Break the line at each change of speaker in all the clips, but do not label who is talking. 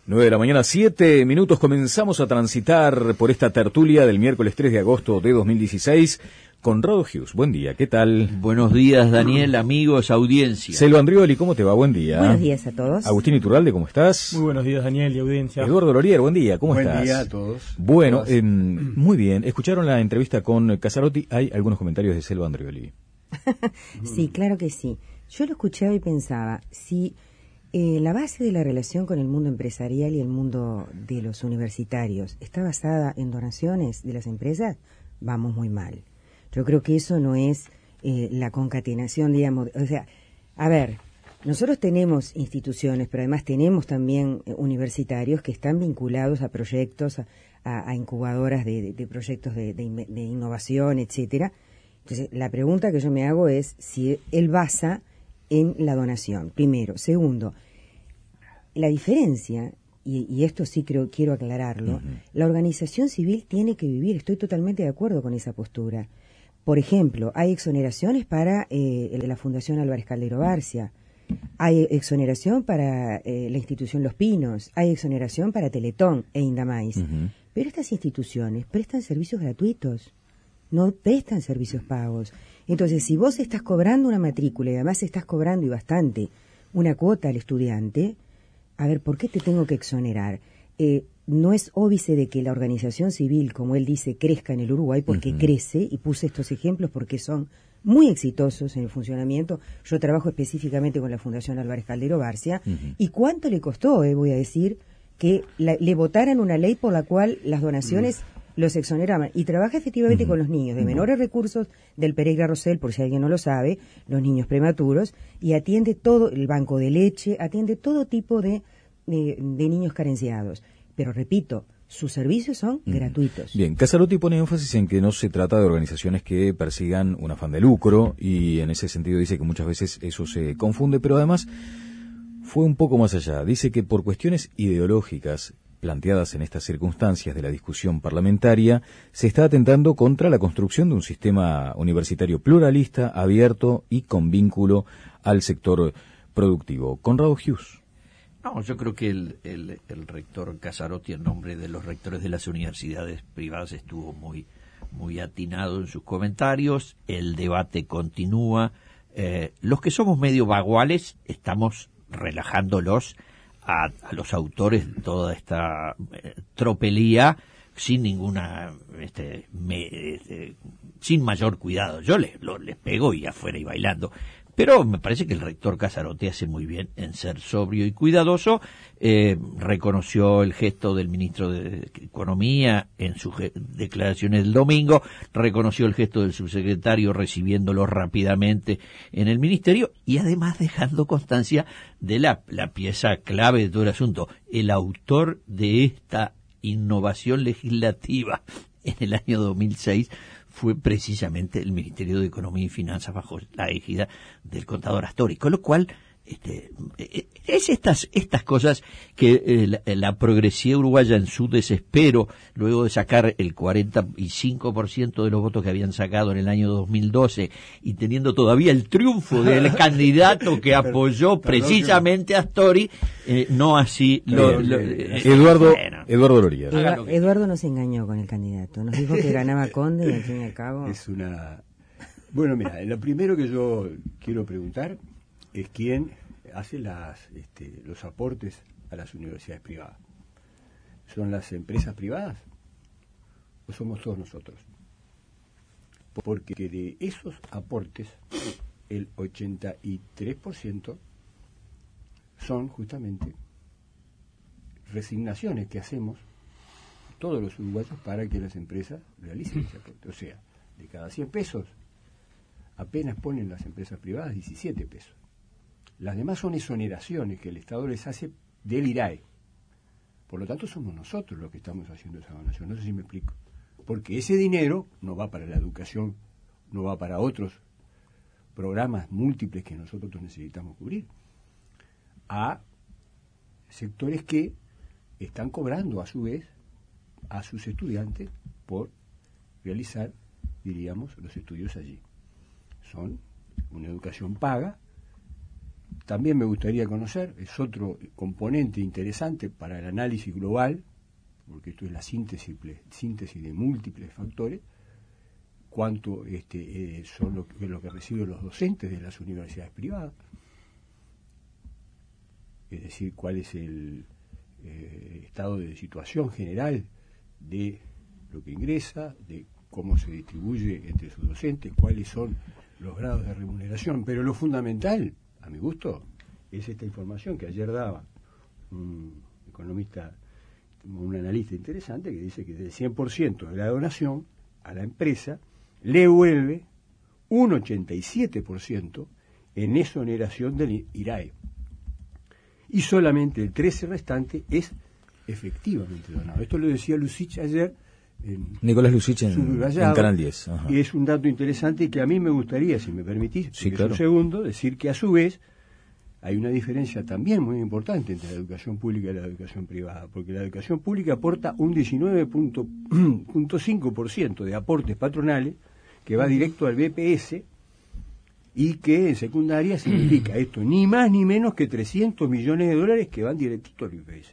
9 de la mañana, 7 minutos, comenzamos a transitar por esta tertulia del miércoles 3 de agosto de 2016. Conrado Hughes, buen día, ¿qué tal?
Buenos días, Daniel, amigos, audiencia.
Selva Andrioli, ¿cómo te va? Buen día.
Buenos días a todos.
Agustín Iturralde, ¿cómo estás?
Muy buenos días, Daniel, y audiencia.
Eduardo Lorier, buen día, ¿cómo estás?
Buen día a todos.
Bueno, muy bien. ¿Escucharon la entrevista con Casarotti? Hay algunos comentarios de Selva Andrioli.
Sí, claro que sí. Yo lo escuchaba y pensaba, si la base de la relación con el mundo empresarial y el mundo de los universitarios está basada en donaciones de las empresas, vamos muy mal. Yo creo que eso no es la concatenación, digamos. O sea, a ver, nosotros tenemos instituciones, pero además tenemos también universitarios que están vinculados a proyectos, a incubadoras de proyectos de innovación, etcétera. Entonces, la pregunta que yo me hago es si él basa en la donación, primero. Segundo, la diferencia, y esto sí quiero aclararlo, la organización civil tiene que vivir, estoy totalmente de acuerdo con esa postura. Por ejemplo, hay exoneraciones para la Fundación Álvarez Caldero Barcia, hay exoneración para la institución Los Pinos, hay exoneración para Teletón e Indamais, pero estas instituciones prestan servicios gratuitos, no prestan servicios pagos. Entonces, si vos estás cobrando una matrícula y además estás cobrando, y bastante, una cuota al estudiante, a ver, ¿por qué te tengo que exonerar? No es óbice de que la organización civil, como él dice, crezca en el Uruguay, porque crece, y puse estos ejemplos porque son muy exitosos en el funcionamiento. Yo trabajo específicamente con la Fundación Álvarez Caldero Barcia, y cuánto le costó, voy a decir, que le votaran una ley por la cual las donaciones los exoneraban, y trabaja efectivamente con los niños de menores recursos del Pereira Rosell, por si alguien no lo sabe, los niños prematuros, y atiende todo, el banco de leche, atiende todo tipo de niños carenciados. Pero repito, sus servicios son gratuitos.
Bien, Casarotti pone énfasis en que no se trata de organizaciones que persigan un afán de lucro, y en ese sentido dice que muchas veces eso se confunde, pero además fue un poco más allá. Dice que por cuestiones ideológicas planteadas en estas circunstancias de la discusión parlamentaria, se está atentando contra la construcción de un sistema universitario pluralista, abierto y con vínculo al sector productivo. Conrado Hughes.
No, yo creo que el rector Casarotti, en nombre de los rectores de las universidades privadas, estuvo muy atinado en sus comentarios. El debate continúa. Los que somos medio vaguales estamos relajándolos a los autores de toda esta tropelía sin ninguna sin mayor cuidado. Yo les pego y afuera y bailando, pero me parece que el rector Casarotti hace muy bien en ser sobrio y cuidadoso. Reconoció el gesto del ministro de Economía en sus declaraciones del domingo, reconoció el gesto del subsecretario recibiéndolo rápidamente en el ministerio, y además dejando constancia de la pieza clave de todo el asunto. El autor de esta innovación legislativa en el año 2006 fue precisamente el Ministerio de Economía y Finanzas bajo la égida del contador Astori, con lo cual es estas cosas que la progresía uruguaya, en su desespero, luego de sacar el 45% de los votos que habían sacado en el año 2012 y teniendo todavía el triunfo del candidato que apoyó precisamente a Astori, no así
Eduardo Lorier.
Eduardo nos engañó con el candidato, nos dijo que ganaba Conde y al fin y al cabo
Bueno, mira, lo primero que yo quiero preguntar es quién hace los aportes a las universidades privadas. ¿Son las empresas privadas o somos todos nosotros? Porque de esos aportes, el 83% son justamente resignaciones que hacemos todos los uruguayos para que las empresas realicen ese aporte. O sea, de cada 100 pesos, apenas ponen las empresas privadas 17 pesos. Las demás son exoneraciones que el Estado les hace del IRAE. Por lo tanto, somos nosotros los que estamos haciendo esa donación. No sé si me explico. Porque ese dinero no va para la educación, no va para otros programas múltiples que nosotros necesitamos cubrir. A sectores que están cobrando, a su vez, a sus estudiantes por realizar, diríamos, los estudios allí. Son una educación paga, también me gustaría conocer, es otro componente interesante para el análisis global, porque esto es la síntesis de múltiples factores, cuánto son lo que reciben los docentes de las universidades privadas, es decir, cuál es el estado de situación general de lo que ingresa, de cómo se distribuye entre sus docentes, cuáles son los grados de remuneración. Pero lo fundamental, a mi gusto, es esta información que ayer daba un economista, un analista interesante, que dice que del 100% de la donación a la empresa le vuelve un 87% en exoneración del IRAE. Y solamente el 13% restante es efectivamente donado. Esto lo decía Lucich ayer.
Nicolás Lucich en Canal 10. Ajá.
Y es un dato interesante que a mí me gustaría, si me permitís,
sí, claro.
un segundo, decir que a su vez hay una diferencia también muy importante entre la educación pública y la educación privada, porque la educación pública aporta un 19.5% de aportes patronales que va directo al BPS y que en secundaria significa esto, ni más ni menos que 300 millones de dólares que van directito al BPS.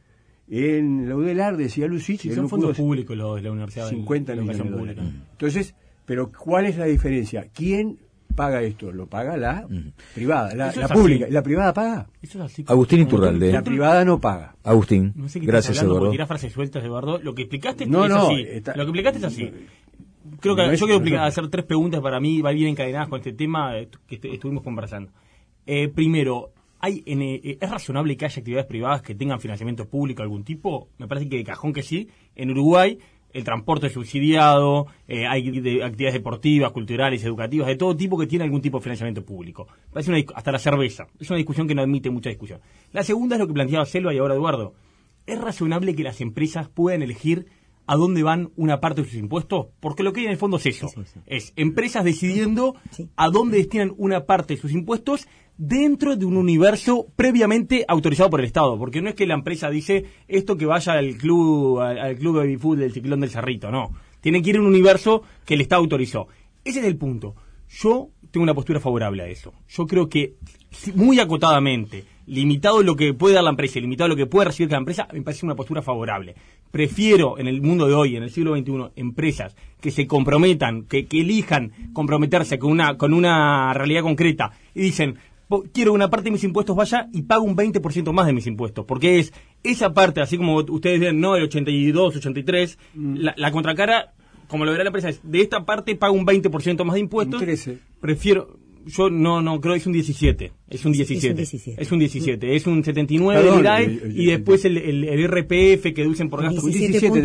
En la UDELAR, decía Lucich,
sí, son fondos públicos los de la Universidad
50 millones de dólares. Entonces, pero ¿cuál es la diferencia? ¿Quién paga esto? Lo paga la privada, la pública. ¿La privada paga?
Eso es así.
Agustín Iturralde.
La privada no paga.
Agustín,
no sé qué
gracias, Eduardo.
Tirar frases sueltas, Eduardo. Lo que explicaste
no,
es
no,
así. Lo que explicaste es así. Creo que yo quiero hacer 3 preguntas para mí, va bien encadenadas con este tema que estuvimos conversando. Primero, ¿es razonable que haya actividades privadas que tengan financiamiento público de algún tipo? Me parece que de cajón que sí. En Uruguay, el transporte es subsidiado, hay actividades deportivas, culturales, educativas, de todo tipo que tienen algún tipo de financiamiento público. Parece hasta la cerveza. Es una discusión que no admite mucha discusión. La segunda es lo que planteaba Selva y ahora Eduardo. ¿Es razonable que las empresas puedan elegir a dónde van una parte de sus impuestos? Porque lo que hay en el fondo es eso. Es empresas decidiendo a dónde destinan una parte de sus impuestos dentro de un universo previamente autorizado por el Estado. Porque no es que la empresa dice esto que vaya al club de baby food del Ciclón del Cerrito. No. Tiene que ir a un universo que el Estado autorizó. Ese es el punto. Yo tengo una postura favorable a eso. Yo creo que muy acotadamente, limitado lo que puede dar la empresa y limitado lo que puede recibir cada empresa, me parece una postura favorable. Prefiero en el mundo de hoy, en el siglo XXI, empresas que se comprometan, que elijan comprometerse con una realidad concreta y dicen, quiero que una parte de mis impuestos vaya y pago un 20% más de mis impuestos, porque es esa parte, así como ustedes ven, no el 82, 83, la contracara, como lo verá la empresa, es de esta parte pago un 20% más de impuestos.
13.
Prefiero, yo no creo que es un 17. Es un 17. Es un 17. Es un 79
Perdón,
del IRAE y después el IRPF que deducen por gasto.
17,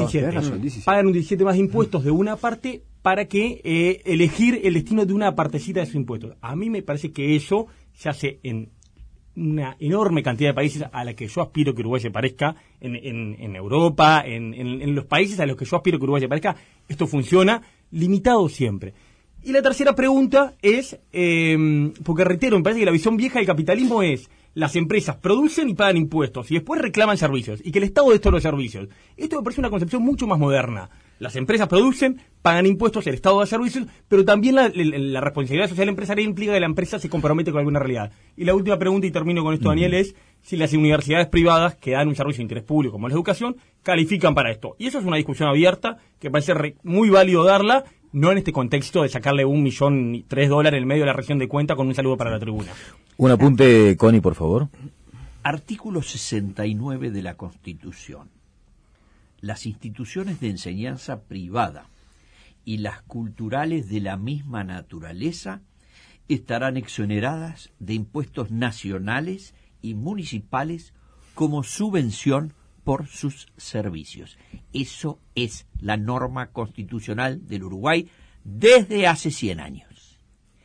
Pagan un 17 más de impuestos de una parte para que elegir el destino de una partecita de sus impuestos. A mí me parece que eso se hace en una enorme cantidad de países a la que yo aspiro que Uruguay se parezca, en Europa, en los países a los que yo aspiro que Uruguay se parezca. Esto funciona, limitado siempre. Y la tercera pregunta es, porque reitero, me parece que la visión vieja del capitalismo es las empresas producen y pagan impuestos y después reclaman servicios y que el Estado dé todos los servicios. Esto me parece una concepción mucho más moderna. Las empresas producen, pagan impuestos, el Estado da servicios, pero también la responsabilidad social empresarial implica que la empresa se compromete con alguna realidad. Y la última pregunta, y termino con esto, Daniel, es si las universidades privadas que dan un servicio de interés público como la educación califican para esto. Y eso es una discusión abierta que parece muy válido darla, no en este contexto de sacarle $1.003.000 en medio de la región de cuenta con un saludo para la tribuna.
Un apunte, Connie, por favor.
Artículo 69 de la Constitución. Las instituciones de enseñanza privada y las culturales de la misma naturaleza estarán exoneradas de impuestos nacionales y municipales como subvención por sus servicios. Eso es la norma constitucional del Uruguay desde hace 100 años.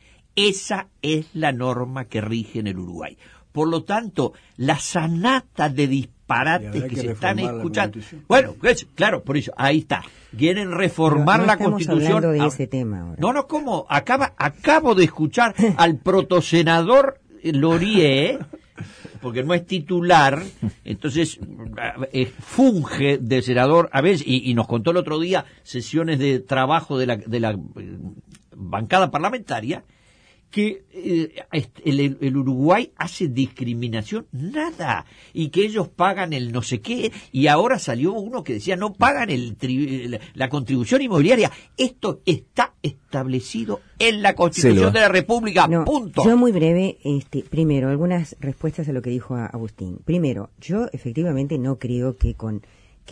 Esa es la norma que rige en el Uruguay. Por lo tanto, la sanata de disparates que se están escuchando... Bueno, claro, por eso, ahí está. Quieren reformar la Constitución.
Estamos hablando de ese tema ahora.
No, ¿cómo? Acabo de escuchar al protosenador Laurier, porque no es titular, entonces funge de senador a veces, y nos contó el otro día sesiones de trabajo de la bancada parlamentaria, que el Uruguay hace discriminación, nada, y que ellos pagan el no sé qué, y ahora salió uno que decía no pagan la contribución inmobiliaria. Esto está establecido en la Constitución de la República, punto.
Yo muy breve, primero, algunas respuestas a lo que dijo Agustín. Primero, yo efectivamente no creo que con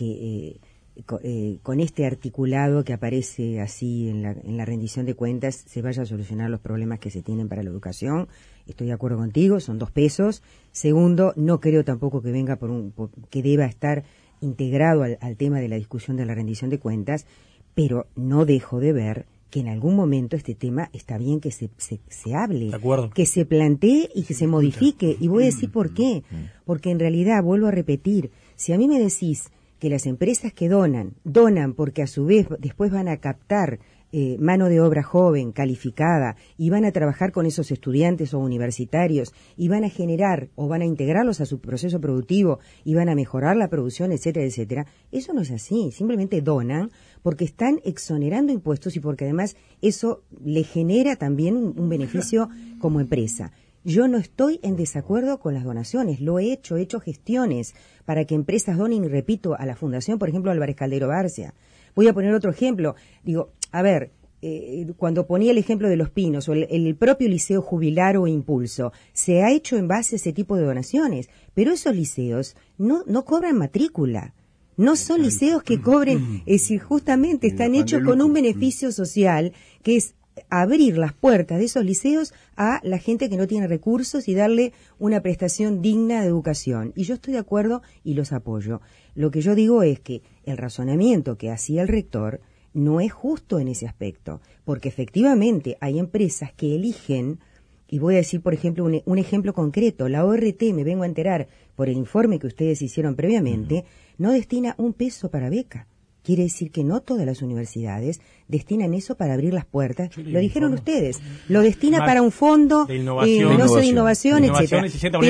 este articulado que aparece así en la rendición de cuentas se vaya a solucionar los problemas que se tienen para la educación. Estoy de acuerdo contigo, son 2 pesos. Segundo, no creo tampoco que venga que deba estar integrado al tema de la discusión de la rendición de cuentas, pero no dejo de ver que en algún momento este tema está bien que se hable, que se plantee y que se modifique. Y voy a decir por qué. Porque en realidad, vuelvo a repetir, si a mí me decís que las empresas que donan porque a su vez después van a captar mano de obra joven, calificada, y van a trabajar con esos estudiantes o universitarios, y van a generar o van a integrarlos a su proceso productivo, y van a mejorar la producción, etcétera, etcétera. Eso no es así, simplemente donan porque están exonerando impuestos y porque además eso le genera también un beneficio como empresa. Yo no estoy en desacuerdo con las donaciones, lo he hecho gestiones para que empresas donen, y repito, a la Fundación, por ejemplo, Álvarez Caldero Barcia. Voy a poner otro ejemplo. Digo, a ver, cuando ponía el ejemplo de Los Pinos o el propio Liceo Jubilar o Impulso, se ha hecho en base a ese tipo de donaciones, pero esos liceos no cobran matrícula. No son liceos que cobren, es decir, justamente están hechos con un beneficio social que es abrir las puertas de esos liceos a la gente que no tiene recursos y darle una prestación digna de educación. Y yo estoy de acuerdo y los apoyo. Lo que yo digo es que el razonamiento que hacía el rector no es justo en ese aspecto, porque efectivamente hay empresas que eligen, y voy a decir, por ejemplo, un ejemplo concreto, la ORT, me vengo a enterar por el informe que ustedes hicieron previamente, no destina 1 peso para beca. Quiere decir que no todas las universidades destinan eso para abrir las puertas. Lo dijeron ustedes. Lo destina para un fondo de innovación, etcétera.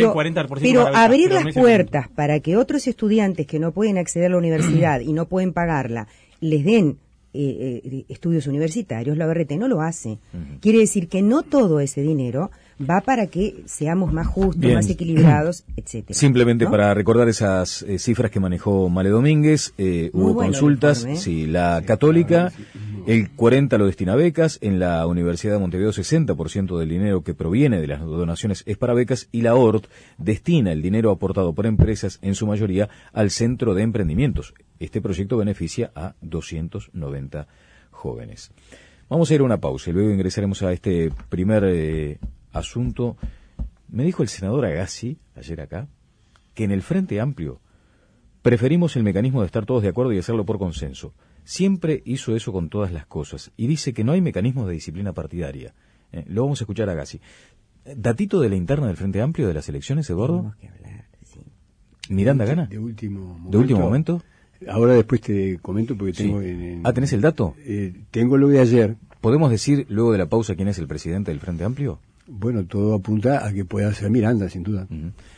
Pero abrir las puertas para que otros estudiantes que no pueden acceder a la universidad y no pueden pagarla, les den estudios universitarios, la ORT no lo hace. Quiere decir que no todo ese dinero va para que seamos más justos, más equilibrados, etcétera.
Simplemente, ¿no?, para recordar esas cifras que manejó Male Domínguez, hubo consultas, sí, la Católica, el 40% lo destina a becas, en la Universidad de Montevideo 60% del dinero que proviene de las donaciones es para becas, y la ORT destina el dinero aportado por empresas, en su mayoría, al Centro de Emprendimientos. Este proyecto beneficia a 290 jóvenes. Vamos a ir a una pausa y luego ingresaremos a este primer asunto. Me dijo el senador Agassi ayer acá que en el Frente Amplio preferimos el mecanismo de estar todos de acuerdo y hacerlo por consenso. Siempre hizo eso con todas las cosas y dice que no hay mecanismos de disciplina partidaria. Lo vamos a escuchar a Agassi. Datito de la interna del Frente Amplio de las elecciones, Eduardo.
Tenemos que hablar, sí.
¿Miranda gana?
De último
momento.
Ahora después te comento porque tengo...
¿Tenés el dato?
Tengo lo de ayer.
¿Podemos decir luego de la pausa quién es el presidente del Frente Amplio?
Bueno, todo apunta a que pueda ser Miranda, sin duda.